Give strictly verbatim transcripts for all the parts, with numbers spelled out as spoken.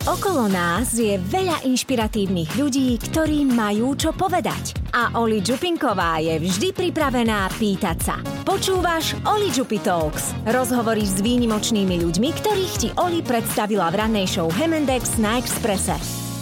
Okolo nás je veľa inšpiratívnych ľudí, ktorí majú čo povedať. A Oli Čupinková je vždy pripravená pýtať sa. Počúvaš Oli Čupi Talks. Rozhovory s výnimočnými ľuďmi, ktorých ti Oli predstavila v rannej show Hemendex na Expresse.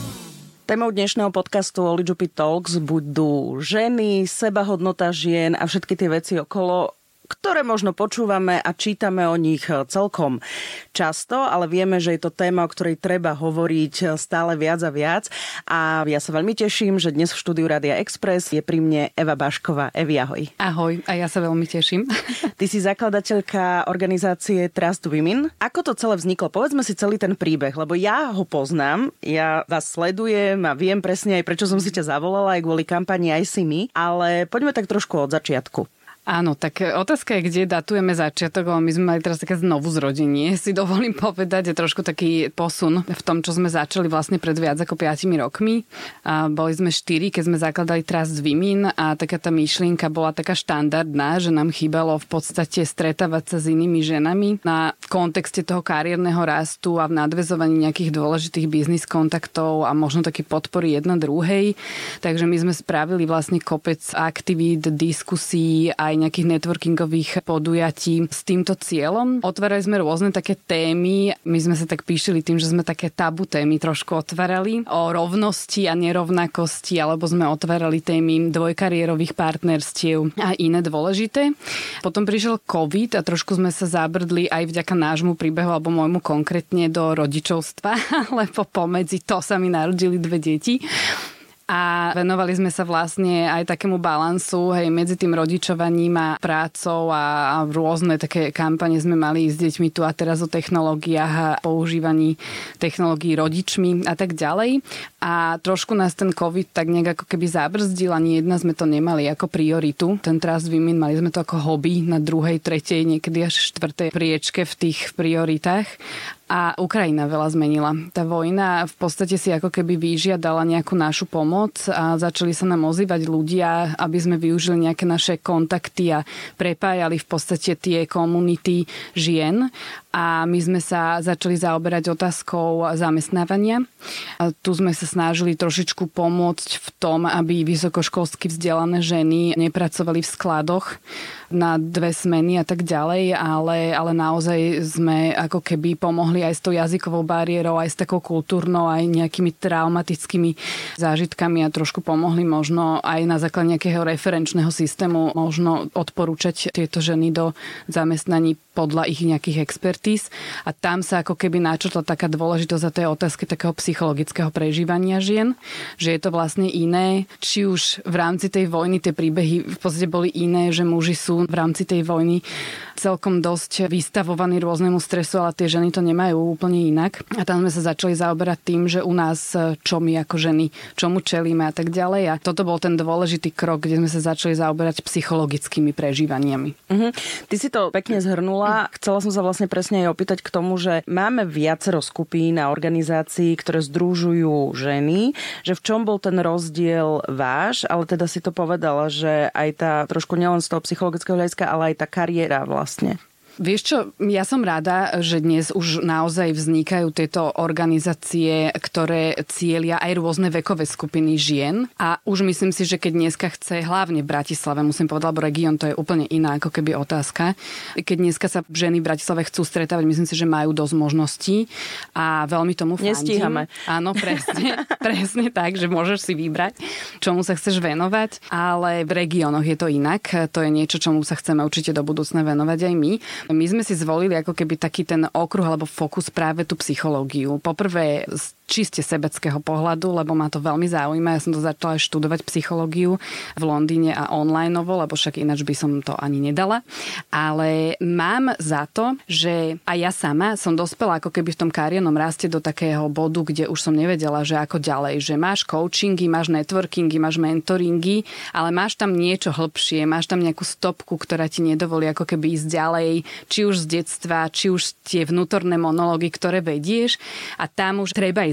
Témou dnešného podcastu Oli Čupi Talks budú ženy, sebahodnota žien a všetky tie veci okolo, ktoré možno počúvame a čítame o nich celkom často, ale vieme, že je to téma, o ktorej treba hovoriť stále viac a viac. A ja sa veľmi teším, že dnes v štúdiu Rádia Express je pri mne Eva Bašková. Evi, ahoj. Ahoj, a ja sa veľmi teším. Ty si zakladateľka organizácie Trust Women. Ako to celé vzniklo? Povedzme si celý ten príbeh, lebo ja ho poznám, ja vás sledujem a viem presne aj prečo som si ťa zavolala aj kvôli kampani I See Me, ale poďme tak trošku od začiatku. Áno, tak otázka je, kde datujeme začiatok, lebo my sme mali teraz také znovu zrodenie, si dovolím povedať, je trošku taký posun v tom, čo sme začali vlastne pred viac ako piatimi rokmi. A boli sme štyri, keď sme zakladali Trust Women a taká tá myšlienka bola taká štandardná, že nám chýbalo v podstate stretávať sa s inými ženami na kontexte toho kariérneho rastu a v nadväzovaní nejakých dôležitých biznis kontaktov a možno také podpory jedna druhej. Takže my sme spravili vlastne kopec aktivít, diskusí aj nejakých networkingových podujatí s týmto cieľom. Otvárali sme rôzne také témy. My sme sa tak píšili tým, že sme také tabu témy trošku otvárali. O rovnosti a nerovnakosti, alebo sme otvárali témy dvojkariérových partnerstiev a iné dôležité. Potom prišiel COVID a trošku sme sa zabrdli aj vďaka nášmu príbehu, alebo môjmu konkrétne do rodičovstva, lebo pomedzi to sa mi narodili dve deti. A venovali sme sa vlastne aj takému balansu, hej, medzi tým rodičovaním a prácou a, a rôzne také kampane sme mali s deťmi tu a teraz o technológiách a používaní technológií rodičmi a tak ďalej. A trošku nás ten COVID tak nejak ako keby zabrzdil, ani jedna sme to nemali ako prioritu. Ten Trust Women, mali sme to ako hobby na druhej, tretej, niekedy až štvrtej priečke v tých prioritách. A Ukrajina veľa zmenila. Tá vojna v podstate si ako keby vyžiadala nejakú našu pomoc a začali sa nám ozývať ľudia, aby sme využili nejaké naše kontakty a prepájali v podstate tie komunity žien. A my sme sa začali zaoberať otázkou zamestnávania. A tu sme sa snažili trošičku pomôcť v tom, aby vysokoškolsky vzdelané ženy nepracovali v skladoch na dve smeny a tak ďalej, ale, ale naozaj sme ako keby pomohli aj s tou jazykovou bariérou, aj s takou kultúrnou, aj nejakými traumatickými zážitkami a trošku pomohli možno aj na základe nejakého referenčného systému možno odporúčať tieto ženy do zamestnaní podľa ich nejakých expertíz. A tam sa ako keby načrtla taká dôležitosť za tej otázky takého psychologického prežívania žien, že je to vlastne iné, či už v rámci tej vojny tie príbehy v podstate boli iné, že muži sú v rámci tej vojny celkom dosť vystavovaní rôznemu stresu, ale tie ženy to nemajú úplne inak. A tam sme sa začali zaoberať tým, že u nás čo my ako ženy, čomu čelíme a tak ďalej. A toto bol ten dôležitý krok, kde sme sa začali zaoberať psychologickými prežívaniami. Uh-huh. Ty si to pekne zhrnula. Chcela som sa vlastne presne aj opýtať k tomu, že máme viacero skupín a organizácií, ktoré združujú ženy, že v čom bol ten rozdiel váš, ale teda si to povedala, že aj tá trošku nielen z toho psychologického hľadiska, ale aj tá kariéra vlastne. Vieš čo, ja som rada, že dnes už naozaj vznikajú tieto organizácie, ktoré cieľia aj rôzne vekové skupiny žien a už myslím si, že keď dneska chce, hlavne v Bratislave, musím povedať, lebo región to je úplne iná ako keby otázka. Keď dneska sa ženy v Bratislave chcú stretávať, myslím si, že majú dosť možností a veľmi tomu fandím. Nestíhame. Áno, presne, presne tak, že môžeš si vybrať, čomu sa chceš venovať, ale v regiónoch je to inak. To je niečo, čomu sa chceme určite do budúcna venovať aj my. My sme si zvolili ako keby taký ten okruh alebo fokus práve tú psychológiu. Poprvé z čiste sebeckého pohľadu, lebo ma to veľmi zaujíma. Ja som to začala študovať psychológiu v Londýne a onlineovo, lebo však ináč by som to ani nedala. Ale mám za to, že aj ja sama som dospela ako keby v tom kariérnom raste do takého bodu, kde už som nevedela, že ako ďalej. Že máš coachingy, máš networkingy, máš mentoringy, ale máš tam niečo hlbšie, máš tam nejakú stopku, ktorá ti nedovolí ako keby ísť ďalej, či už z detstva, či už tie vnútorné monológy, ktoré vedieš a tam už treba ísť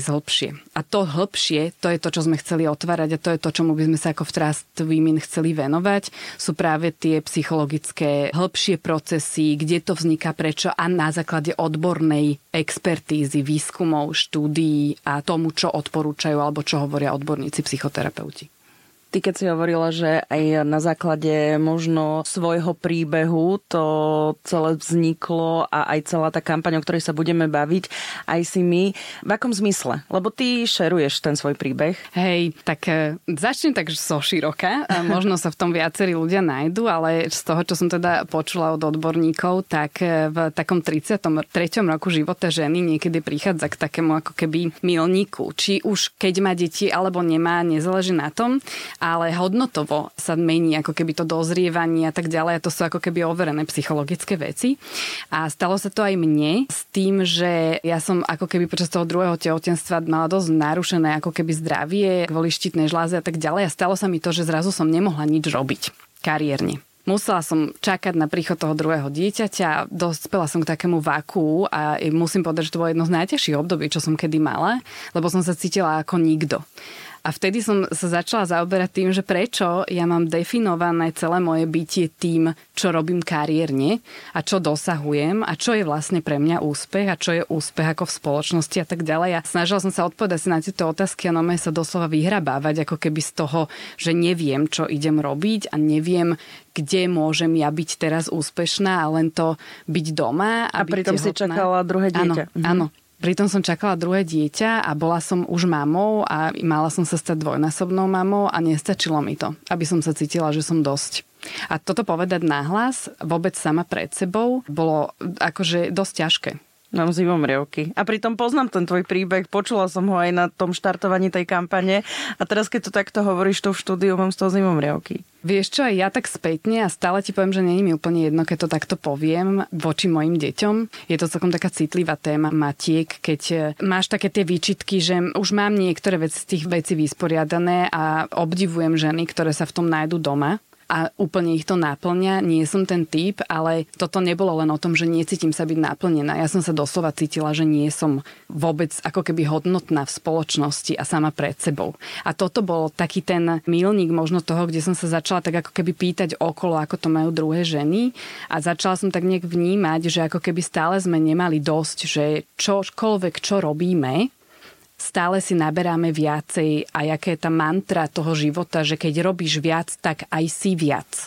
ísť hlbšie. A to hlbšie, to je to, čo sme chceli otvárať a to je to, čomu by sme sa ako v Trust Women chceli venovať. Sú práve tie psychologické hlbšie procesy, kde to vzniká, prečo a na základe odbornej expertízy, výskumov, štúdií a tomu, čo odporúčajú alebo čo hovoria odborníci psychoterapeuti. Ty, keď si hovorila, že aj na základe možno svojho príbehu to celé vzniklo a aj celá tá kampaň, o ktorej sa budeme baviť, aj si my. V akom zmysle? Lebo ty šeruješ ten svoj príbeh. Hej, tak začnem tak zo široka. Možno sa v tom viacerí ľudia nájdu, ale z toho, čo som teda počula od odborníkov, tak v takom tridsiatom treťom roku života ženy niekedy prichádza k takému ako keby milníku. Či už keď má deti alebo nemá, nezáleží na tom, ale hodnotovo sa mení ako keby to dozrievanie a tak ďalej. A to sú ako keby overené psychologické veci. A stalo sa to aj mne s tým, že ja som ako keby počas toho druhého tehotenstva mala dosť narušené ako keby zdravie kvôli štítnej žláze a tak ďalej. A stalo sa mi to, že zrazu som nemohla nič robiť kariérne. Musela som čakať na príchod toho druhého dieťaťa, dospela som k takému vakuu a musím povedať, že to bolo jedno z najťažších období, čo som kedy mala, lebo som sa cítila ako nikto. A vtedy som sa začala zaoberať tým, že prečo ja mám definované celé moje bytie tým, čo robím kariérne a čo dosahujem a čo je vlastne pre mňa úspech a čo je úspech ako v spoločnosti a tak ďalej. A snažila som sa odpovedať si na tieto otázky a no sa doslova vyhrabávať ako keby z toho, že neviem, čo idem robiť a neviem, kde môžem ja byť teraz úspešná a len to byť doma. A, a pritom si čakala druhé dieťa. Áno, mhm. áno. Pritom som čakala druhé dieťa a bola som už mamou a mala som sa stať dvojnásobnou mamou a nestačilo mi to, aby som sa cítila, že som dosť. A toto povedať nahlas, vôbec sama pred sebou, bolo akože dosť ťažké. Mám zimomrievky. A pritom poznám ten tvoj príbeh, počula som ho aj na tom štartovaní tej kampane a teraz, keď to takto hovoríš tu v štúdiu, mám z toho zimomrievky. Vieš čo, aj ja tak spätne a stále ti poviem, že nie je mi úplne jedno, keď to takto poviem voči mojim deťom. Je to celkom taká citlivá téma matiek, keď máš také tie výčitky, že už mám niektoré veci z tých vecí vysporiadané a obdivujem ženy, ktoré sa v tom nájdu doma. A úplne ich to náplňa. Nie som ten typ, ale toto nebolo len o tom, že necítim sa byť náplnená. Ja som sa doslova cítila, že nie som vôbec ako keby hodnotná v spoločnosti a sama pred sebou. A toto bol taký ten milník možno toho, kde som sa začala tak ako keby pýtať okolo, ako to majú druhé ženy. A začala som tak nejak vnímať, že ako keby stále sme nemali dosť, že čokoľvek, čo robíme, stále si naberáme viacej a jaká je tá mantra toho života, že keď robíš viac, tak aj si viac.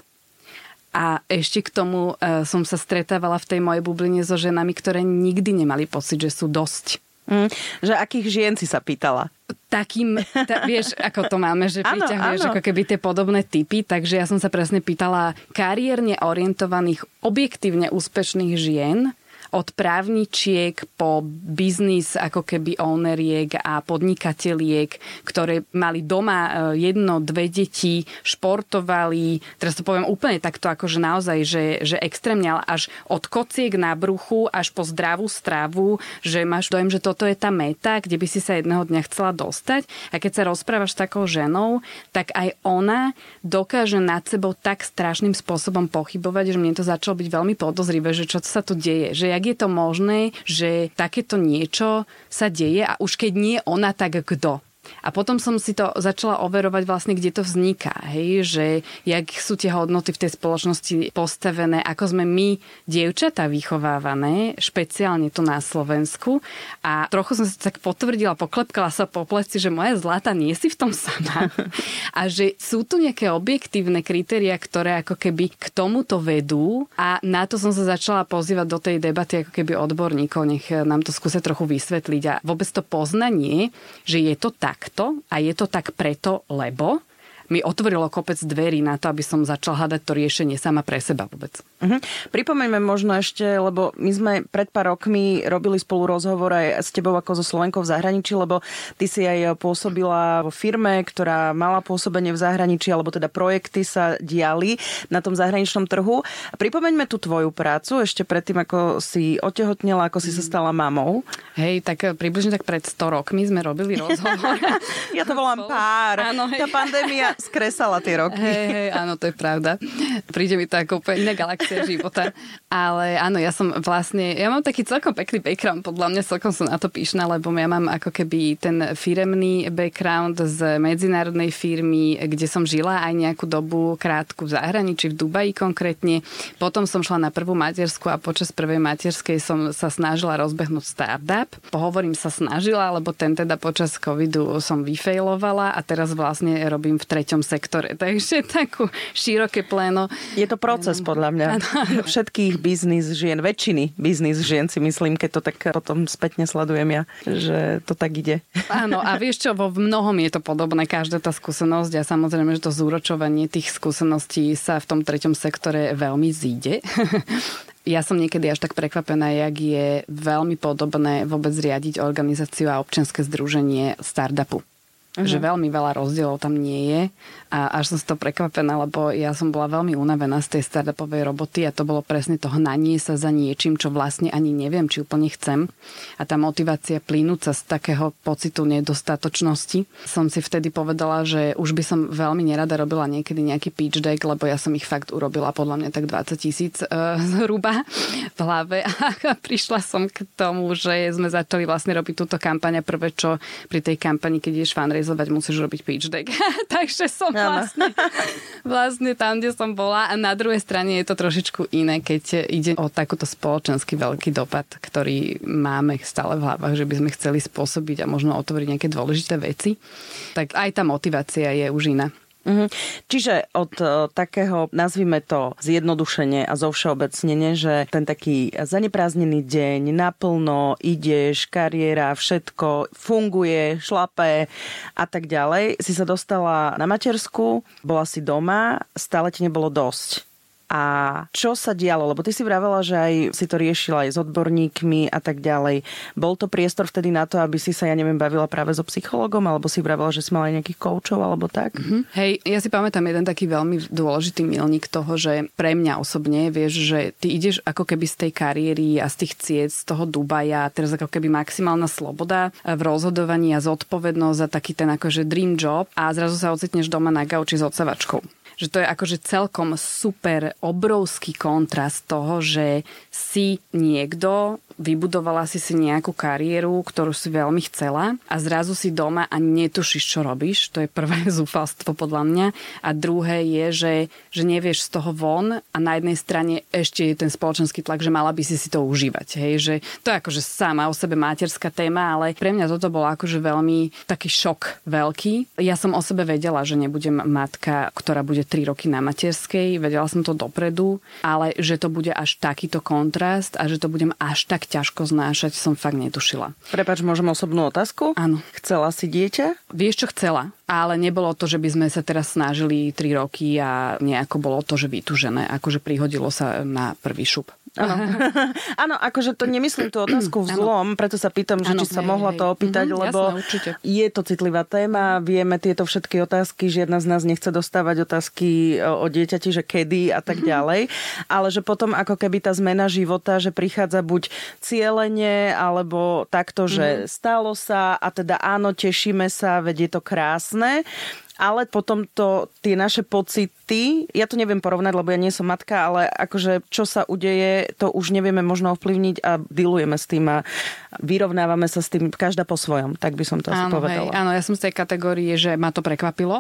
A ešte k tomu e, som sa stretávala v tej mojej bubline so ženami, ktoré nikdy nemali pocit, že sú dosť. Mm, že akých žien si sa pýtala? Takým, ta, vieš, ako to máme, že priťahuješ ako keby tie podobné typy, takže ja som sa presne pýtala kariérne orientovaných, objektívne úspešných žien, od právničiek po biznis ako keby owneriek a podnikateliek, ktoré mali doma jedno, dve deti, športovali, teraz to poviem úplne takto akože naozaj, že, že extrémne, až od kociek na bruchu až po zdravú stravu, že máš dojem, že toto je tá meta, kde by si sa jedného dňa chcela dostať. A keď sa rozprávaš s takou ženou, tak aj ona dokáže nad sebou tak strašným spôsobom pochybovať, že mne to začalo byť veľmi podozrivé, že čo sa tu deje, že jak je to možné, že takéto niečo sa deje a už keď nie ona, tak kto? A potom som si to začala overovať vlastne, kde to vzniká. Hej? Že jak sú tie hodnoty v tej spoločnosti postavené, ako sme my, dievčatá, vychovávané, špeciálne tu na Slovensku. A trochu som si tak potvrdila, poklepkala sa po pleci, že moja zlata, nie si v tom sama. A že sú tu nejaké objektívne kritériá, ktoré ako keby k tomuto vedú. A na to som sa začala pozývať do tej debaty ako keby odborníkov. Nech nám to skúsia trochu vysvetliť. A vôbec to poznanie, že je to tak, takto a je to tak preto, lebo mi otvorilo kopec dverí na to, aby som začala hľadať to riešenie sama pre seba vôbec. Uh-huh. Pripomeňme možno ešte, lebo my sme pred pár rokmi robili spolu rozhovor aj s tebou ako so Slovenkou v zahraničí, lebo ty si aj pôsobila vo firme, ktorá mala pôsobenie v zahraničí, alebo teda projekty sa diali na tom zahraničnom trhu. Pripomeňme tú tvoju prácu ešte predtým, ako si otehotnela, ako si sa stala mamou. Hej, tak približne tak pred sto rokmi sme robili rozhovor. Ja to volám pár. Áno, tá pandémia skresala tie roky. Hej, hej, áno, to je pravda. Príde mi to ako úplne inak, ale situácia života. Ale áno, ja som vlastne, ja mám taký celkom pekný background, podľa mňa celkom som na to pyšná, lebo ja mám ako keby ten firemný background z medzinárodnej firmy, kde som žila aj nejakú dobu krátku v zahraničí, v Dubaji konkrétne. Potom som šla na prvú matersku a počas prvej materskej som sa snažila rozbehnúť startup. Pohovorím sa snažila, lebo ten teda počas covidu som vyfailovala a teraz vlastne robím v treťom sektore. Takže takú široké pléno. Je to proces podľa mňa. Ano. Všetkých biznis žien, väčšiny biznis žien si myslím, keď to tak potom spätne sledujem ja, že to tak ide. Áno, a vieš čo, vo mnohom je to podobné, každá tá skúsenosť a samozrejme, že to zúročovanie tých skúseností sa v tom treťom sektore veľmi zíde. Ja som niekedy až tak prekvapená, jak je veľmi podobné vôbec riadiť organizáciu a občianske združenie startupu. Uh-huh. Že veľmi veľa rozdielov tam nie je a až som si to prekvapená, lebo ja som bola veľmi unavená z tej startupovej roboty a to bolo presne to hnanie sa za niečím, čo vlastne ani neviem, či úplne chcem. A tá motivácia plynúca z takého pocitu nedostatočnosti. Som si vtedy povedala, že už by som veľmi nerada robila niekedy nejaký pitch deck, lebo ja som ich fakt urobila podľa mňa tak dvadsať tisíc uh, zhruba v hlave a prišla som k tomu, že sme začali vlastne robiť túto kampaň a prvé, čo pri tej kampani, keď ideš fundraisovať, musíš robiť pitch deck. Takže som vlastne, vlastne tam, kde som bola. A na druhej strane je to trošičku iné, keď ide o takúto spoločenský veľký dopad, ktorý máme stále v hlavách, že by sme chceli spôsobiť a možno otvoriť nejaké dôležité veci. Tak aj tá motivácia je už iná. Mhm. Čiže od uh, takého, nazvime to zjednodušenie a zovšeobecnenie, že ten taký zaneprázdnený deň, naplno ideš, kariéra, všetko funguje, šlapé a tak ďalej, si sa dostala na matersku, bola si doma, stále ti nebolo dosť. A čo sa dialo? Lebo ty si vravela, že aj si to riešila aj s odborníkmi a tak ďalej. Bol to priestor vtedy na to, aby si sa, ja neviem, bavila práve so psychologom, alebo si vravela, že si mala aj nejakých koučov, alebo tak? Mm-hmm. Hej, ja si pamätám jeden taký veľmi dôležitý milník toho, že pre mňa osobne, vieš, že ty ideš ako keby z tej kariéry a z tých ciest, z toho Dubaja, teraz ako keby maximálna sloboda v rozhodovaní a zodpovednosť za taký ten akože dream job a zrazu sa ocitneš doma na gauči s odsavačkou. Že to je akože celkom super obrovský kontrast toho, že si niekto, vybudovala si si nejakú kariéru, ktorú si veľmi chcela a zrazu si doma a netušíš, čo robíš. To je prvé zúfalstvo podľa mňa. A druhé je, že, že nevieš z toho von a na jednej strane ešte je ten spoločenský tlak, že mala by si si to užívať. Hej? Že to je akože sama o sebe materská téma, ale pre mňa toto bolo akože veľmi taký šok veľký. Ja som o sebe vedela, že nebudem matka, ktorá bude tri roky na materskej, vedela som to dopredu, ale že to bude až takýto kontrast a že to budem až tak ťažko znášať, som fakt netušila. Prepáč, môžem osobnú otázku? Áno. Chcela si dieťa? Vieš, čo chcela, ale nebolo to, že by sme sa teraz snažili tri roky a nejako bolo to, že vytužené, akože prihodilo sa na prvý šup. Áno. Áno, akože to nemyslím tú otázku v zlom, preto sa pýtam, že ano, či sa hej, mohla hej. to opýtať, mm-hmm, lebo jasné, je to citlivá téma, vieme tieto všetky otázky, žiadna z nás nechce dostávať otázky o dieťati, že kedy a tak ďalej, ale že potom ako keby tá zmena života, že prichádza buď cielene, alebo takto, že mm-hmm. stalo sa a teda áno, tešíme sa, veď je to krásne. Ale potom to, tie naše pocity, ja to neviem porovnať, lebo ja nie som matka, ale akože čo sa udeje, to už nevieme možno ovplyvniť a dealujeme s tým a vyrovnávame sa s tým každá po svojom, tak by som to asi áno, povedala. Hej, áno, ja som z tej kategórie, že ma to prekvapilo.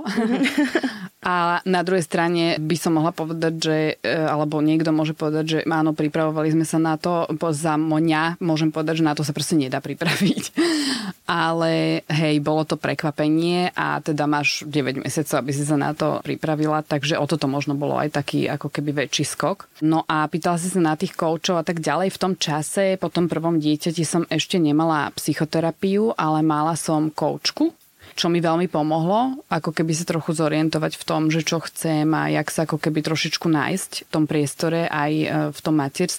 A na druhej strane by som mohla povedať, že, alebo niekto môže povedať, že áno, pripravovali sme sa na to, za mňa môžem povedať, že na to sa proste nedá pripraviť. Ale hej, bolo to prekvapenie a teda máš deväť mesiacov, aby si sa na to pripravila, takže o toto možno bolo aj taký ako keby väčší skok. No a pýtala si sa na tých koučov a tak ďalej. V tom čase, po tom prvom dieťati som ešte nemala psychoterapiu, ale mala som koučku, čo mi veľmi pomohlo, ako keby sa trochu zorientovať v tom, že čo chcem a jak sa ako keby trošičku nájsť v tom priestore aj v tom materstve.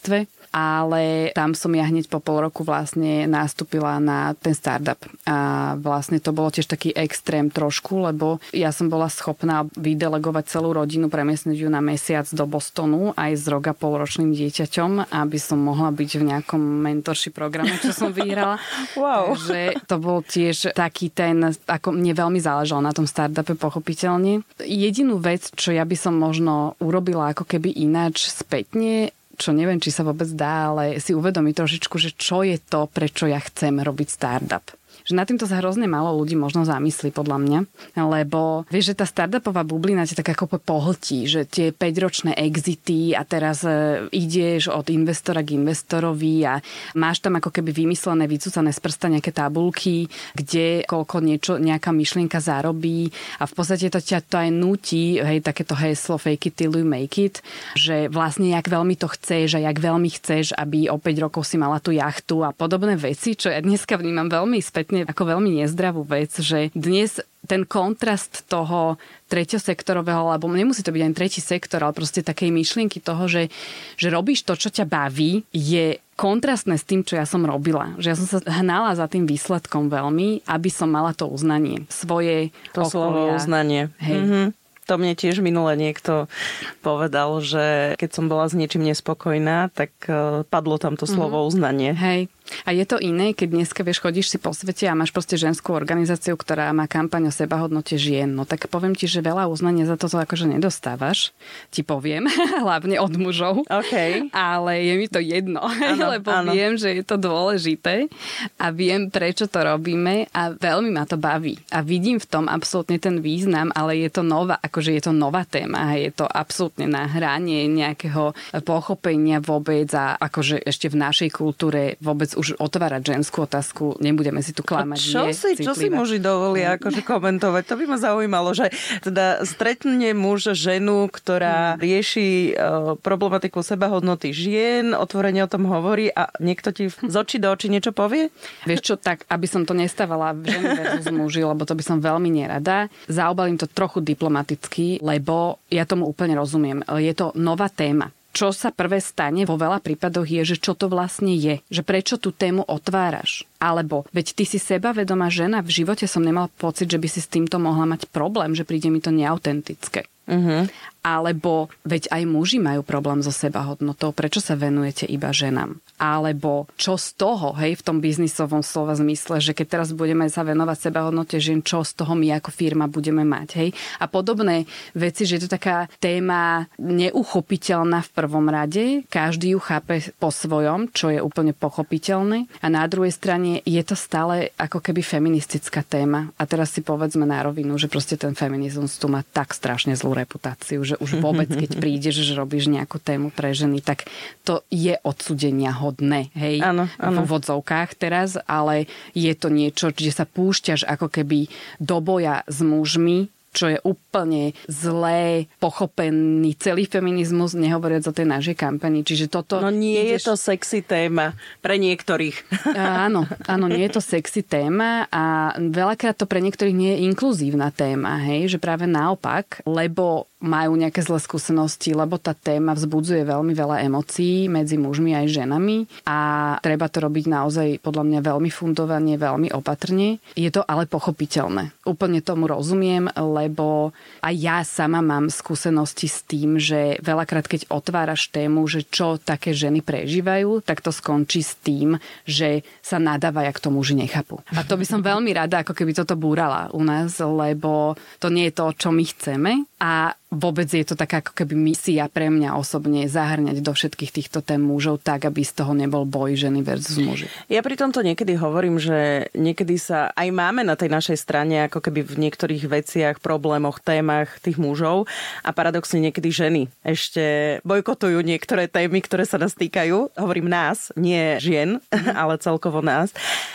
ale tam som ja hneď po pol roku vlastne nastúpila na ten startup. A vlastne to bolo tiež taký extrém trošku, lebo ja som bola schopná vydelegovať celú rodinu, premiesniť ju na mesiac do Bostonu aj s rok a polročným dieťaťom, aby som mohla byť v nejakom mentorship programe, čo som vyhrala. Wow. Takže to bol tiež taký ten, ako mne veľmi záležalo na tom startupe, pochopiteľne. Jedinú vec, čo ja by som možno urobila ako keby ináč spätne, čo neviem, či sa vôbec dá, ale si uvedomí trošičku, že čo je to, prečo ja chcem robiť startup. Že na týmto sa hrozne málo ľudí možno zamyslí, podľa mňa. Lebo vieš, že tá startupová bublina ťa tak ako pohltí, že tie päťročné exity a teraz e, ideš od investora k investorovi a máš tam ako keby vymyslené, vycúcané z prsta nejaké tabulky, kde koľko niečo, nejaká myšlienka zarobí a v podstate to ťa to aj núti, hej, takéto heslo fake it till you make it, že vlastne jak veľmi to chceš a jak veľmi chceš, aby o päť rokov si mala tú jachtu a podobné veci, čo ja dneska vnímam veľmi spätne ako veľmi nezdravú vec, že dnes ten kontrast toho treťosektorového, alebo nemusí to byť ani tretí sektor, ale proste takej myšlienky toho, že, že robíš to, čo ťa baví, je kontrastné s tým, čo ja som robila. Že ja som sa hnala za tým výsledkom veľmi, aby som mala to uznanie. Svoje to okolia. Slovo uznanie. Hej. Mm-hmm. To mne tiež minule niekto povedal, že keď som bola s niečím nespokojná, tak padlo tam to slovo mm-hmm. uznanie. Hej. A je to iné, keď dneska, vieš, chodíš si po svete a máš proste ženskú organizáciu, ktorá má kampaň o sebahodnote žien. No tak poviem ti, že veľa uznania za toto akože nedostávaš. Ti poviem, hlavne od mužov. Okay. Ale je mi to jedno, ano, lebo ano. Viem, že je to dôležité a viem, prečo to robíme a veľmi ma to baví. A vidím v tom absolútne ten význam, ale je to nová, akože je to nová téma a je to absolútne na hranie nejakého pochopenia vôbec a akože ešte v našej kultúre vôbec už otvárať ženskú otázku, nebudeme si tu klamať. Čo si, čo si muži dovolia akože komentovať? To by ma zaujímalo, že teda stretne muž ženu, ktorá rieši uh, problematiku sebahodnoty žien, otvorene o tom hovorí a niekto ti z očí do očí niečo povie? Vieš čo, tak aby som to nestávala ženy versus muži, lebo to by som veľmi nerada. Zaobalím to trochu diplomaticky, lebo ja tomu úplne rozumiem. Je to nová téma. Čo sa prvé stane vo veľa prípadoch je, že čo to vlastne je. Že prečo tú tému otváraš. Alebo, veď ty si sebavedomá žena, v živote som nemala pocit, že by si s týmto mohla mať problém, že príde mi to neautentické. Uh-huh. Alebo, veď aj muži majú problém so sebahodnotou, prečo sa venujete iba ženám? Alebo, čo z toho, hej, v tom biznisovom slova zmysle, že keď teraz budeme sa venovať sebahodnote žien, čo z toho my ako firma budeme mať, hej? A podobné veci, že je to taká téma neuchopiteľná v prvom rade, každý ju chápe po svojom, čo je úplne pochopiteľné. A na druhej strane je to stále ako keby feministická téma. A teraz si povedzme na rovinu, že proste ten feminizmus tu má tak strašne zlú reputáciu, že už vôbec, keď prídeš, že robíš nejakú tému pre ženy, tak to je odsúdenia hodné, hej, áno, áno. v vodzovkách teraz, ale je to niečo, kde sa púšťaš ako keby do boja s mužmi, čo je úplne zlé, pochopený celý feminizmus, nehovoriac o tej našej kampani. Čiže toto... No nie ideš... je to sexy téma pre niektorých. Áno, áno, nie je to sexy téma a veľakrát to pre niektorých nie je inkluzívna téma, hej, že práve naopak, lebo majú nejaké zlé skúsenosti, lebo tá téma vzbudzuje veľmi veľa emócií medzi mužmi aj ženami a treba to robiť naozaj podľa mňa veľmi fundovane, veľmi opatrne. Je to ale pochopiteľné. Úplne tomu rozumiem, lebo aj ja sama mám skúsenosti s tým, že veľakrát, keď otváraš tému, že čo také ženy prežívajú, tak to skončí s tým, že sa nadáva, jak to muži nechápu. A to by som veľmi rada, ako keby toto búrala u nás, lebo to nie je to, čo my chceme a vôbec je to taká ako keby misia pre mňa osobne zahrňať do všetkých týchto tém mužov tak, aby z toho nebol boj ženy versus muži. Ja pri tomto niekedy hovorím, že niekedy sa aj máme na tej našej strane ako keby v niektorých veciach, problémoch, témach tých mužov a paradoxne niekedy ženy ešte bojkotujú niektoré témy, ktoré sa nás týkajú. Hovorím nás, nie žien, ale celkovo nás.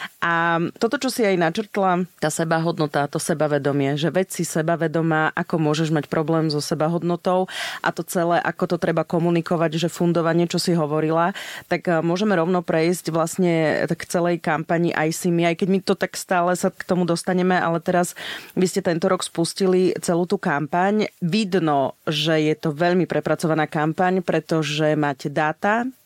A toto, čo si aj načrtla, tá sebahodnota, to sebavedomie, že veď si sebavedomá, ako môžeš mať problém so sebahodnotou a to celé, ako to treba komunikovať, že fundovanie, čo si hovorila, tak môžeme rovno prejsť vlastne k celej kampani I See Me, aj keď my to tak stále sa k tomu dostaneme, ale teraz vy ste tento rok spustili celú tú kampaň. Vidno, že je to veľmi prepracovaná kampaň, pretože máte dáta,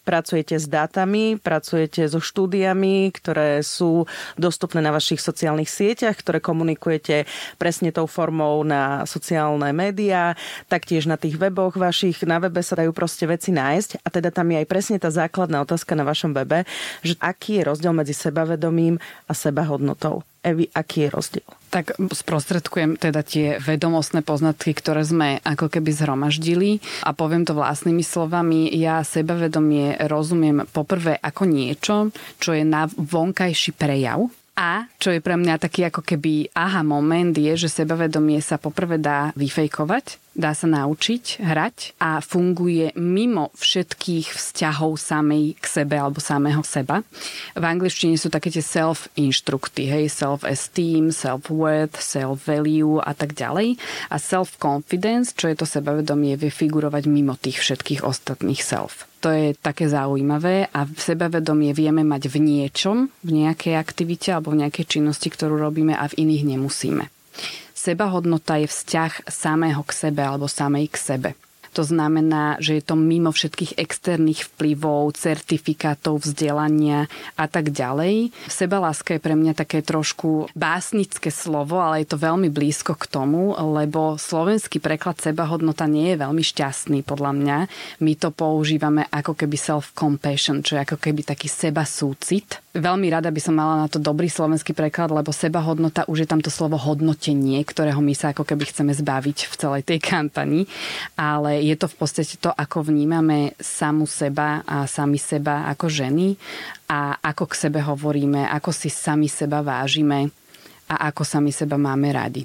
pracujete s dátami, pracujete so štúdiami, ktoré sú dostupné na vašich sociálnych sieťach, ktoré komunikujete presne tou formou na sociálne médiá, taktiež na tých weboch vašich, na webe sa dajú proste veci nájsť a teda tam je aj presne tá základná otázka na vašom webe, že aký je rozdiel medzi sebavedomím a sebahodnotou. Evi, aký je rozdiel? Tak sprostredkujem teda tie vedomostné poznatky, ktoré sme ako keby zhromaždili a poviem to vlastnými slovami. Ja sebavedomie rozumiem poprvé ako niečo, čo je na vonkajší prejav. A čo je pre mňa taký ako keby aha moment je, že sebavedomie sa poprvé dá vyfejkovať, dá sa naučiť hrať a funguje mimo všetkých vzťahov samej k sebe alebo samého seba. V angličtine sú také tie self-inštrukty, hej, self-esteem, self-worth, self-value a tak ďalej. A self-confidence, čo je to sebavedomie, vie figurovať mimo tých všetkých ostatných self. To je také zaujímavé a sebavedomie vieme mať v niečom, v nejakej aktivite alebo v nejakej činnosti, ktorú robíme a v iných nemusíme. Sebahodnota je vzťah samého k sebe alebo samej k sebe. To znamená, že je to mimo všetkých externých vplyvov, certifikátov, vzdelania a tak ďalej. Sebaláska je pre mňa také trošku básnické slovo, ale je to veľmi blízko k tomu, lebo slovenský preklad sebahodnota nie je veľmi šťastný podľa mňa. My to používame ako keby self-compassion, čo je ako keby taký sebasúcit. Veľmi rada by som mala na to dobrý slovenský preklad, lebo sebahodnota, už je tam to slovo hodnotenie, ktorého my sa ako keby chceme zbaviť v celej tej kampani. Ale je to v podstate to, ako vnímame samu seba a sami seba ako ženy a ako k sebe hovoríme, ako si sami seba vážime a ako sami seba máme radi.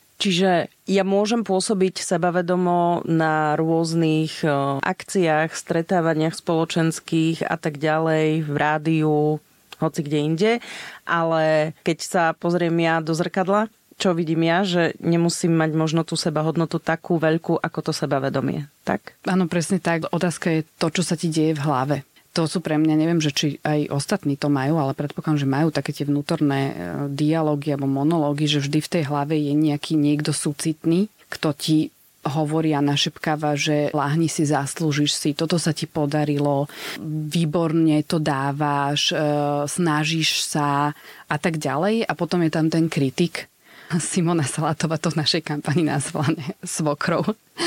Čiže ja môžem pôsobiť sebavedomo na rôznych akciách, stretávaniach spoločenských a tak ďalej, v rádiu, hoci kde inde, ale keď sa pozriem ja do zrkadla, čo vidím ja, že nemusím mať možno tú sebahodnotu takú veľkú, ako to sebavedomie. Tak? Áno, presne tak. Otázka je to, čo sa ti deje v hlave. To sú pre mňa, neviem, že či aj ostatní to majú, ale predpokladám, že majú také tie vnútorné dialógy alebo monológy, že vždy v tej hlave je nejaký niekto súcitný, kto ti hovorí a našepkáva, že láhni si, zaslúžiš si, toto sa ti podarilo, výborne to dávaš, snažíš sa a tak ďalej. A potom je tam ten kritik. Simona Salátová to v našej kampani nazvala svokrou,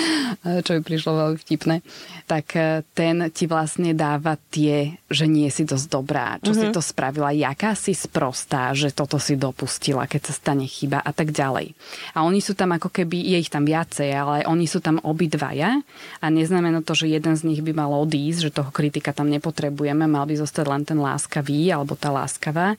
čo by prišlo veľmi vtipné. Tak ten ti vlastne dáva tie, že nie si dosť dobrá, čo mm-hmm. si to spravila, jaká si sprostá, že toto si dopustila, keď sa stane chyba a tak ďalej. A oni sú tam ako keby, je ich tam viacej, ale oni sú tam obidvaja a neznamená to, že jeden z nich by mal odísť, že toho kritika tam nepotrebujeme, mal by zostať len ten láskavý alebo tá láskavá.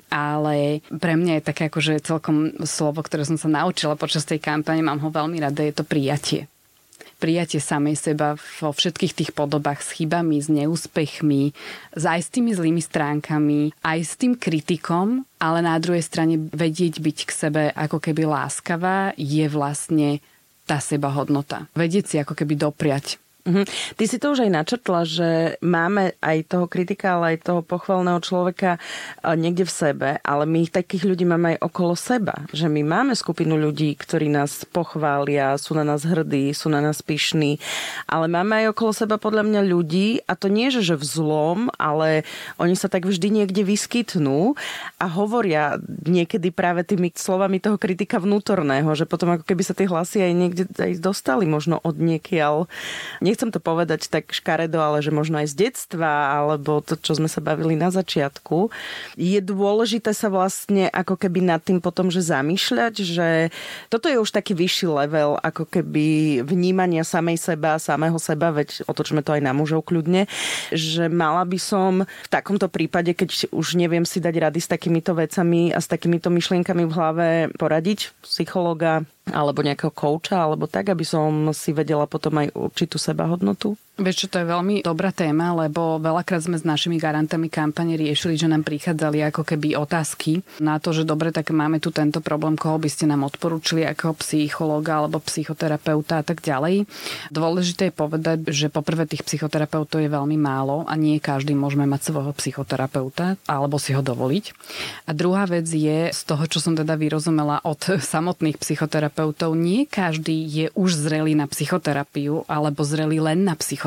Ale pre mňa je také akože celkom slovo, ktoré som sa naučila počas tej kampane, mám ho veľmi rada, je to prijatie. Prijatie samej seba vo všetkých tých podobách s chybami, s neúspechmi, aj s tými zlými stránkami, aj s tým kritikom, ale na druhej strane vedieť byť k sebe ako keby láskavá je vlastne tá sebahodnota. Vedieť si ako keby dopriať. Mhm. Ty si to už aj načrtla, že máme aj toho kritika, ale aj toho pochvalného človeka niekde v sebe, ale my takých ľudí máme aj okolo seba. Že my máme skupinu ľudí, ktorí nás pochvália, sú na nás hrdí, sú na nás pyšní, ale máme aj okolo seba podľa mňa ľudí, a to nie, že, že v zlom, ale oni sa tak vždy niekde vyskytnú a hovoria niekedy práve tými slovami toho kritika vnútorného, že potom ako keby sa tie hlasy aj niekde aj dostali možno od niekiaľ. Nechcem to povedať tak škaredo, ale že možno aj z detstva, alebo to, čo sme sa bavili na začiatku. Je dôležité sa vlastne ako keby nad tým potom, že zamýšľať, že toto je už taký vyšší level ako keby vnímania samej seba, samého seba, veď otočme to aj na mužov kľudne, že mala by som v takomto prípade, keď už neviem si dať rady s takýmito vecami a s takýmito myšlienkami v hlave poradiť psychologa alebo nejakého kouča, alebo tak, aby som si vedela potom aj určitú sebahodnotu? Vieš čo, to je veľmi dobrá téma, lebo veľakrát sme s našimi garantami kampane riešili, že nám prichádzali ako keby otázky na to, že dobre, tak máme tu tento problém, koho by ste nám odporúčili ako psychologa alebo psychoterapeuta a tak ďalej. Dôležité je povedať, že poprvé tých psychoterapeutov je veľmi málo a nie každý môžeme mať svojho psychoterapeuta alebo si ho dovoliť. A druhá vec je, z toho, čo som teda vyrozumela od samotných psychoterapeutov, nie každý je už zrelý na psychoterapiu alebo zrelý len na psychoterapiu.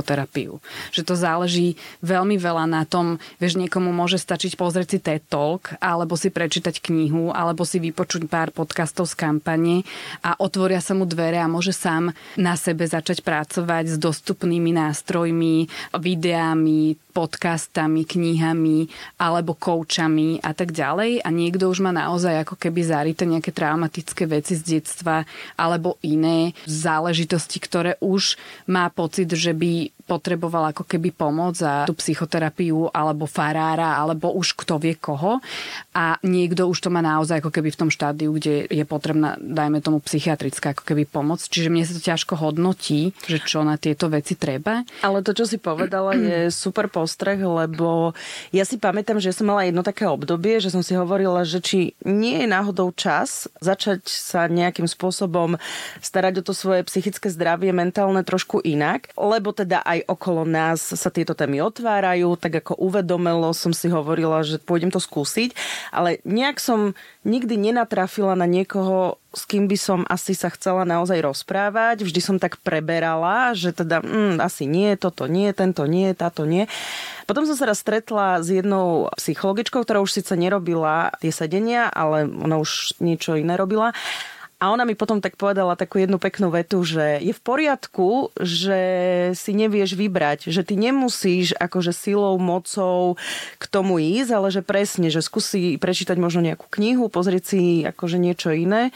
psychoterapiu. Že to záleží veľmi veľa na tom, vieš, niekomu môže stačiť pozrieť si TED Talk, alebo si prečítať knihu, alebo si vypočuť pár podcastov z kampane a otvoria sa mu dvere a môže sám na sebe začať pracovať s dostupnými nástrojmi, videami, podcastami, knihami alebo koučami a tak ďalej a niekto už má naozaj ako keby zarité nejaké traumatické veci z detstva alebo iné záležitosti, ktoré už má pocit, že by potreboval ako keby pomoc a tú psychoterapiu alebo farára alebo už kto vie koho a niekto už to má naozaj ako keby v tom štádiu, kde je potrebná, dajme tomu, psychiatrická ako keby pomoc. Čiže mne sa to ťažko hodnotí, že čo na tieto veci treba. Ale to, čo si povedala, je super postreh, lebo ja si pamätám, že som mala jedno také obdobie, že som si hovorila, že či nie je náhodou čas začať sa nejakým spôsobom starať o to svoje psychické zdravie mentálne trošku inak, lebo teda aj okolo nás sa tieto témy otvárajú, tak ako uvedomelo som si hovorila, že pôjdem to skúsiť, ale nejak som nikdy nenatrafila na niekoho, s kým by som asi sa chcela naozaj rozprávať. Vždy som tak preberala, že teda mm, asi nie, toto nie, tento nie, táto nie. Potom som sa raz stretla s jednou psychologičkou, ktorá už síce nerobila tie sedenia, ale ona už niečo iné robila. A ona mi potom tak povedala takú jednu peknú vetu, že je v poriadku, že si nevieš vybrať, že ty nemusíš akože silou, mocou k tomu ísť, ale že presne, že skúsi prečítať možno nejakú knihu, pozrieť si akože niečo iné.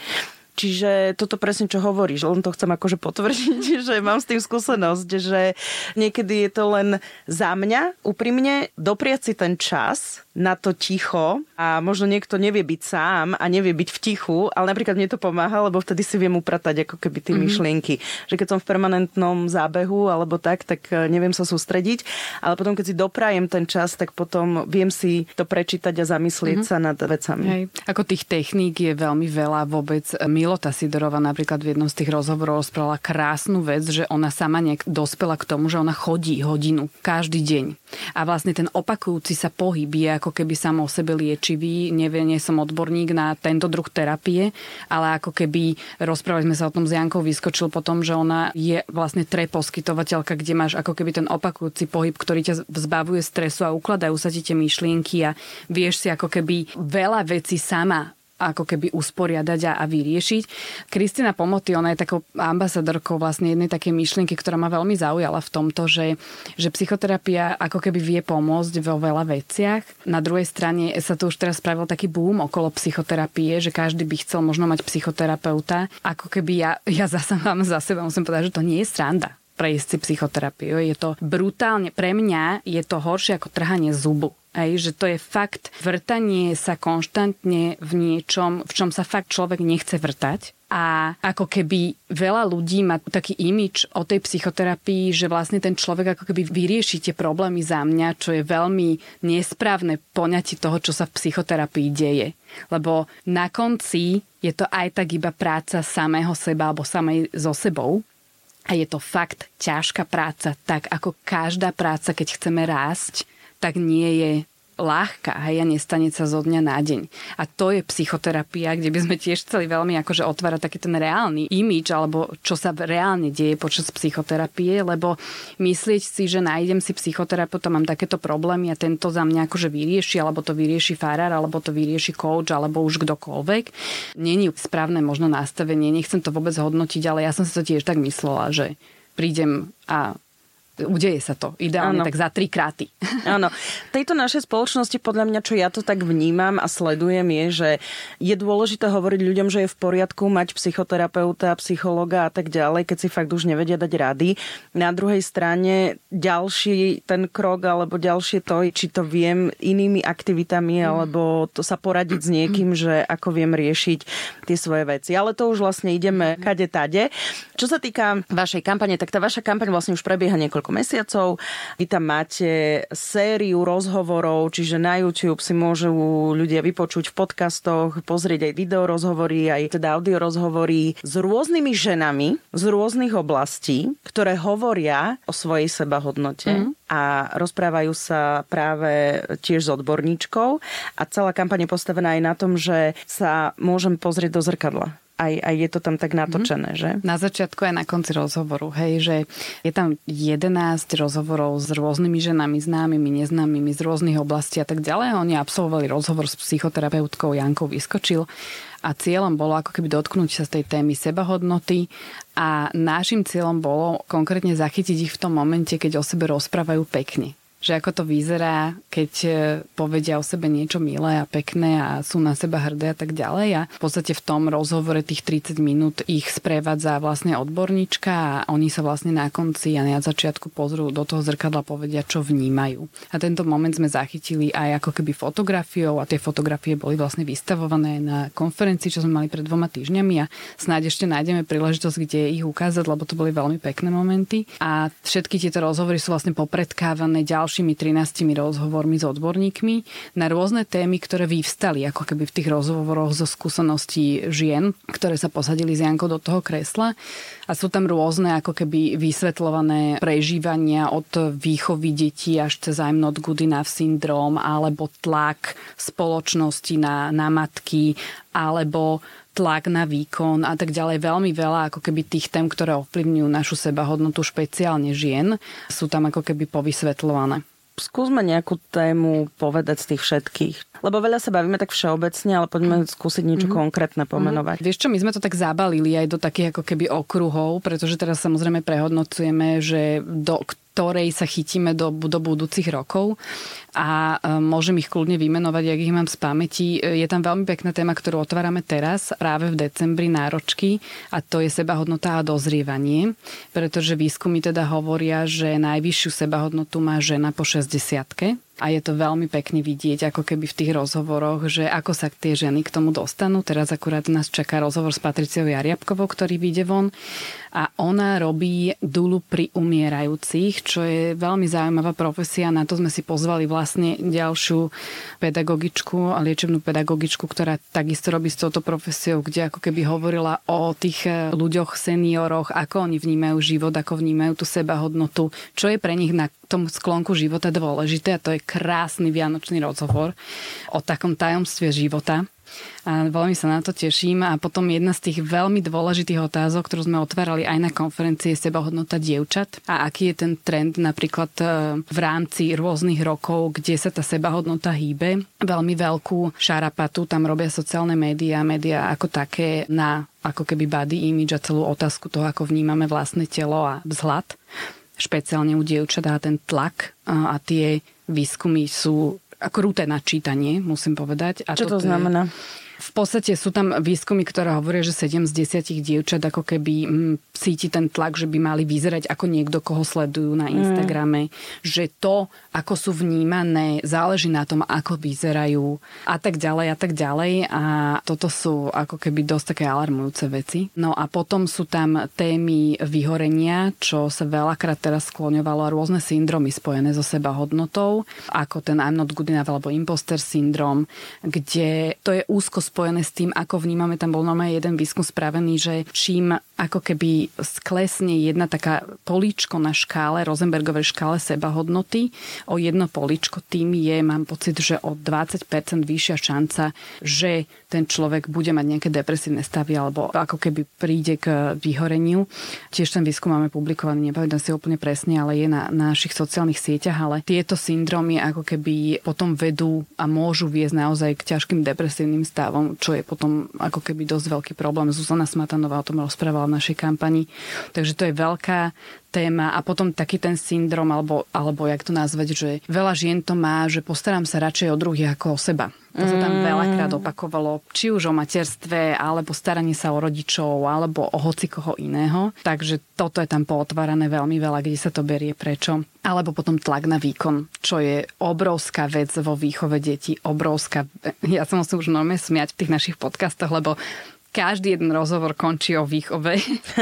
Čiže toto presne, čo hovoríš, len to chcem akože potvrdiť, že mám s tým skúsenosť, že niekedy je to len za mňa, úprimne, dopriať si ten čas na to ticho a možno niekto nevie byť sám a nevie byť v tichu, ale napríklad mne to pomáha, lebo vtedy si viem upratať ako keby tie mm-hmm. myšlienky. Že keď som v permanentnom zábehu alebo tak, tak neviem sa sústrediť, ale potom keď si doprajem ten čas, tak potom viem si to prečítať a zamyslieť mm-hmm. sa nad vecami. Hej. Ako tých techník je veľmi veľa vôbec. Milota Sidorová napríklad v jednom z tých rozhovorov rozprávala krásnu vec, že ona sama nejak dospela k tomu, že ona chodí hodinu každý deň. A vlastne ten opakujúci sa pohyb je ako keby sám o sebe liečivý. Neviem, nie som odborník na tento druh terapie, ale ako keby rozprávali sme sa o tom s Jankou, vyskočil potom, že ona je vlastne treposkytovateľka, kde máš ako keby ten opakujúci pohyb, ktorý ťa zbavuje stresu a ukladajú sa ti tie myšlienky a vieš si ako keby veľa vecí sama ako keby usporiadať a, a vyriešiť. Kristina Pomoty, ona je takou ambasadorkou vlastne jednej takej myšlienky, ktorá ma veľmi zaujala v tomto, že, že psychoterapia ako keby vie pomôcť vo veľa veciach. Na druhej strane sa tu už teraz spravil taký boom okolo psychoterapie, že každý by chcel možno mať psychoterapeuta. Ako keby ja, ja zasa mám za seba, musím povedať, že to nie je sranda prejsť si psychoterapiu. Je to brutálne, pre mňa je to horšie ako trhanie zubu. Ej, že to je fakt vrtanie sa konštantne v niečom, v čom sa fakt človek nechce vrtať. A ako keby veľa ľudí má taký imič o tej psychoterapii, že vlastne ten človek ako keby vyrieši tie problémy za mňa, čo je veľmi nesprávne poňatie toho, čo sa v psychoterapii deje. Lebo na konci je to aj tak iba práca samého seba alebo samej so sebou. A je to fakt ťažká práca, tak ako každá práca, keď chceme rásť, tak nie je ľahká, hej, a nestane sa zo dňa na deň. A to je psychoterapia, kde by sme tiež chceli veľmi akože otvárať taký ten reálny imidž, alebo čo sa reálne deje počas psychoterapie, lebo myslieť si, že nájdem si psychoterapeuta, mám takéto problémy a tento za mňa akože vyrieši, alebo to vyrieši farár, alebo to vyrieši coach, alebo už kdokoľvek. Nie je správne možno nastavenie, nechcem to vôbec hodnotiť, ale ja som si to tiež tak myslela, že prídem a udeje sa to. Ideálne ano. Tak za tri kráty. Áno. V tejto našej spoločnosti, podľa mňa, čo ja to tak vnímam a sledujem, je, že je dôležité hovoriť ľuďom, že je v poriadku mať psychoterapeuta, psychologa a tak ďalej, keď si fakt už nevedia dať rady. Na druhej strane ďalší ten krok, alebo ďalšie to, či to viem inými aktivitami, alebo to sa poradiť s niekým, že ako viem riešiť tie svoje veci. Ale to už vlastne ideme kade tade. Čo sa týka vašej kampane, tak tá vaša kampaň vlastne už prebieha niekoľko mesiacov. Vy tam máte sériu rozhovorov, čiže na YouTube si môžu ľudia vypočuť v podcastoch, pozrieť aj video rozhovory, aj teda audio rozhovory s rôznymi ženami z rôznych oblastí, ktoré hovoria o svojej sebahodnote mm. a rozprávajú sa práve tiež s odborníčkou a celá kampaň je postavená aj na tom, že sa môžem pozrieť do zrkadla. aj, aj je to tam tak natočené, mm-hmm. že? Na začiatku aj na konci rozhovoru, hej, že je tam jedenásť rozhovorov s rôznymi ženami, známymi, neznámymi, z rôznych oblastí a tak ďalej. Oni absolvovali rozhovor s psychoterapeutkou Jankou Vyskočil a cieľom bolo ako keby dotknúť sa z tej témy sebahodnoty a našim cieľom bolo konkrétne zachytiť ich v tom momente, keď o sebe rozprávajú pekne. Že ako to vyzerá, keď povedia o sebe niečo milé a pekné a sú na seba hrdé a tak ďalej. A v podstate v tom rozhovore tých tridsať minút ich sprevádza vlastne odborníčka a oni sa vlastne na konci a na začiatku pozrú do toho zrkadla a povedia, čo vnímajú. A tento moment sme zachytili aj ako keby fotografiou a tie fotografie boli vlastne vystavované na konferencii, čo sme mali pred dvoma týždňami a snáď ešte nájdeme príležitosť, kde ich ukázať, lebo to boli veľmi pekné momenty. A všetky tieto rozhovory sú vlastne popredkávané ďalšími trinástimi rozhovormi s odborníkmi na rôzne témy, ktoré vyvstali ako keby v tých rozhovoroch zo skúseností žien, ktoré sa posadili s Jankou do toho kresla. A sú tam rôzne ako keby vysvetľované prežívania od výchovy detí až cez I'm not good enough syndrom alebo tlak spoločnosti na, na matky alebo tlak na výkon a tak ďalej. Veľmi veľa ako keby tých tém, ktoré ovplyvňujú našu sebahodnotu, špeciálne žien, sú tam ako keby povysvetľované. Skúsme nejakú tému povedať z tých všetkých. Lebo veľa sa bavíme tak všeobecne, ale poďme skúsiť niečo mm-hmm. konkrétne pomenovať. Mm-hmm. Vieš čo, my sme to tak zabalili aj do takých ako keby okruhov, pretože teraz samozrejme prehodnocujeme, že do ktorej sa chytíme do, do budúcich rokov a môžem ich kľudne vymenovať, jak ich mám z pamäti. Je tam veľmi pekná téma, ktorú otvárame teraz, práve v decembri, náročky, a to je sebahodnota a dozrievanie, pretože výskumy teda hovoria, že najvyššiu sebahodnotu má žena po šesťdesiatke. A je to veľmi pekne vidieť, ako keby v tých rozhovoroch, že ako sa tie ženy k tomu dostanú. Teraz akurát nás čaká rozhovor s Patriciou Jariabkovou, ktorý vyjde von. A ona robí dulu pri umierajúcich, čo je veľmi zaujímavá profesia. Na to sme si pozvali vlastne ďalšiu pedagogičku a liečebnú pedagogičku, ktorá takisto robí s touto profesiou, kde ako keby hovorila o tých ľuďoch, senioroch, ako oni vnímajú život, ako vnímajú tú sebahodnotu, čo je pre nich na tom sklonku života dôležité, a to je krásny vianočný rozhovor o takom tajomstve života. A veľmi sa na to teším. A potom jedna z tých veľmi dôležitých otázok, ktorú sme otvárali aj na konferencii, je sebahodnota dievčat a aký je ten trend napríklad v rámci rôznych rokov, kde sa tá sebahodnota hýbe. Veľmi veľkú šarapatu tam robia sociálne médiá, médiá ako také na ako keby body image a celú otázku toho, ako vnímame vlastné telo a vzhľad. Špeciálne u dievčat a ten tlak a tie výskumy sú ako rúté načítanie, musím povedať. A čo to znamená? V podstate sú tam výskumy, ktoré hovoria, že sedem z desiatich dievčat ako keby mm, cíti ten tlak, že by mali vyzerať ako niekto, koho sledujú na Instagrame. Mm. Že to, ako sú vnímané, záleží na tom, ako vyzerajú a tak ďalej a tak ďalej. A toto sú ako keby dosť také alarmujúce veci. No a potom sú tam témy vyhorenia, čo sa veľakrát teraz skloňovalo, a rôzne syndromy spojené so sebahodnotou, ako ten I'm not good enough alebo imposter syndrom, kde to je úzko spojené s tým, ako vnímame. Tam bol normálne jeden výskum spravený, že čím ako keby sklesne jedna taká políčko na škále, Rosenbergovej škále sebahodnoty, o jedno políčko, tým je, mám pocit, že o dvadsať percent vyššia šanca, že ten človek bude mať nejaké depresívne stavy alebo ako keby príde k vyhoreniu. Tiež ten výskum máme publikovaný, nepamätám si úplne presne, ale je na, na našich sociálnych sieťach, ale tieto syndromy ako keby potom vedú a môžu viesť naozaj k ťažkým depresívnym stavom, čo je potom ako keby dosť veľký problém. Zuzana Smatanová o tom rozprávala v našej kampani. Takže to je veľká téma. A potom taký ten syndrom, alebo, alebo jak to nazvať, že veľa žien to má, že postaram sa radšej o druhých ako o seba. To sa tam veľakrát opakovalo, či už o materstve, alebo staranie sa o rodičov, alebo o hocikoho iného. Takže toto je tam pootvárané veľmi veľa, kde sa to berie, prečo. Alebo potom tlak na výkon, čo je obrovská vec vo výchove detí. Obrovská. Ja som sa už normálne smiať v tých našich podcastoch, lebo každý jeden rozhovor končí o výchove.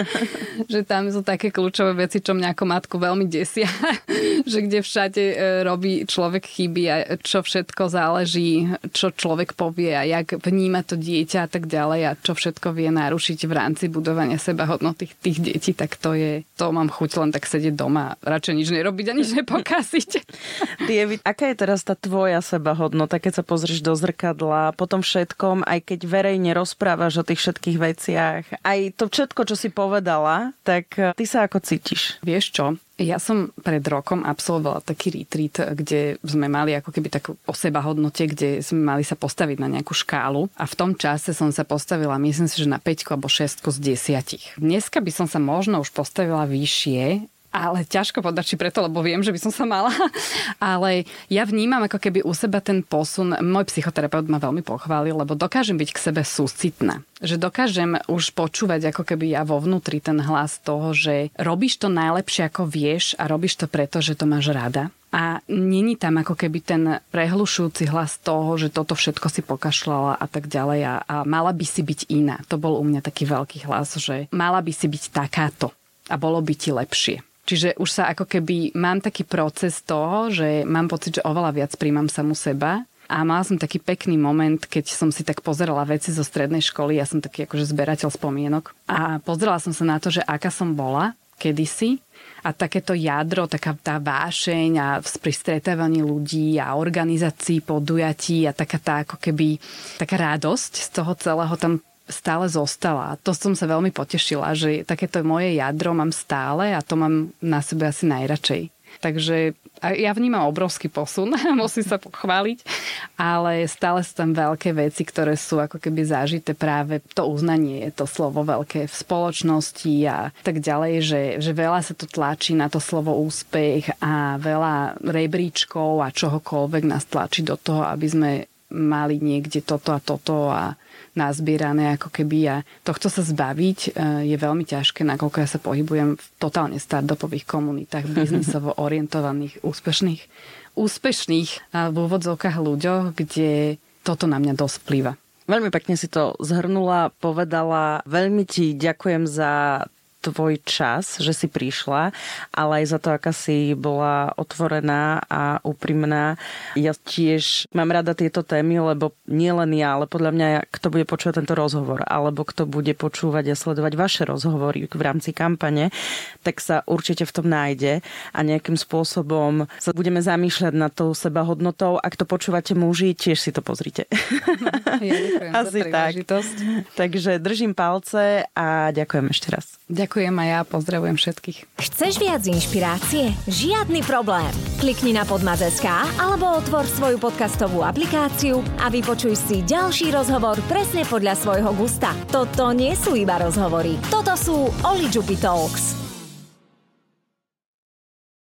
Že tam sú také kľúčové veci, čo mňa ako matku veľmi desia. Že kde všade robí človek chyby a čo všetko záleží, čo človek povie a jak vníma to dieťa a tak ďalej a čo všetko vie narušiť v rámci budovania sebahodnoty tých detí, tak to je, to mám chuť len tak sedieť doma, radšej nič nerobiť a nič nepokasiť. Dievi, aká je teraz tá tvoja sebahodnota, keď sa pozrieš do zrkadla, po tom všetkom, aj keď verejne rozprávaš o tých tých všetkých veciach, aj to všetko, čo si povedala, tak ty sa ako cítiš? Vieš čo? Ja som pred rokom absolvovala taký retreat, kde sme mali ako keby takú o sebahodnote, kde sme mali sa postaviť na nejakú škálu a v tom čase som sa postavila, myslím si, že na päťku alebo šestku z desiatich. Dneska by som sa možno už postavila vyššie, ale ťažko povedať, či preto, lebo viem, že by som sa mala. Ale ja vnímam ako keby u seba ten posun. Môj psychoterapeut ma veľmi pochválil, lebo dokážem byť k sebe súcitná. Že dokážem už počúvať ako keby ja vo vnútri ten hlas toho, že robíš to najlepšie ako vieš a robíš to preto, že to máš rada. A není tam ako keby ten prehlušujúci hlas toho, že toto všetko si pokašľala a tak ďalej a, a mala by si byť iná. To bol u mňa taký veľký hlas, že mala by si byť takáto a bolo by ti lepšie. Čiže už sa ako keby mám taký proces toho, že mám pocit, že oveľa viac príjmam samu seba. A mala som taký pekný moment, keď som si tak pozerala veci zo strednej školy. Ja som taký akože zberateľ spomienok. A pozerala som sa na to, že aká som bola kedysi. A takéto jadro, taká tá vášeň a pri stretávaní ľudí a organizácii podujatí a taká tá ako keby taká radosť z toho celého tam stále zostala. A to som sa veľmi potešila, že takéto moje jadro mám stále a to mám na sebe asi najradšej. Takže ja vnímam obrovský posun, musím sa pochváliť, ale stále sú tam veľké veci, ktoré sú ako keby zažité práve to uznanie, je to slovo veľké v spoločnosti a tak ďalej, že, že veľa sa tu tlačí na to slovo úspech a veľa rebríčkov a čohokoľvek nás tlačí do toho, aby sme mali niekde toto a toto a nazbierané ako keby a tohto sa zbaviť je veľmi ťažké, nakoľko ja sa pohybujem v totálne startupových komunitách, biznisovo orientovaných, úspešných, úspešných v úvodzovkách ľuďoch, kde toto na mňa dosť vplýva. Veľmi pekne si to zhrnula, povedala. Veľmi ti ďakujem za tvoj čas, že si prišla, ale aj za to, aká si bola otvorená a úprimná. Ja tiež mám rada tieto témy, lebo nie len ja, ale podľa mňa, kto bude počúvať tento rozhovor, alebo kto bude počúvať a sledovať vaše rozhovory v rámci kampane, tak sa určite v tom nájde a nejakým spôsobom sa budeme zamýšľať nad tou sebahodnotou. Ak to počúvate muži, tiež si to pozrite. Ja ďakujem Asi za príležitosť. Tak. Takže držím palce a ďakujem ešte raz. Ďakujem a ja pozdravujem všetkých. Chceš viac inšpirácie? Žiadny problém. Klikni na podmaz bodka es ká alebo otvor svoju podcastovú aplikáciu a vypočuj si ďalší rozhovor presne podľa svojho gusta. Toto nie sú iba rozhovory. Toto sú Oli Jupi Talks.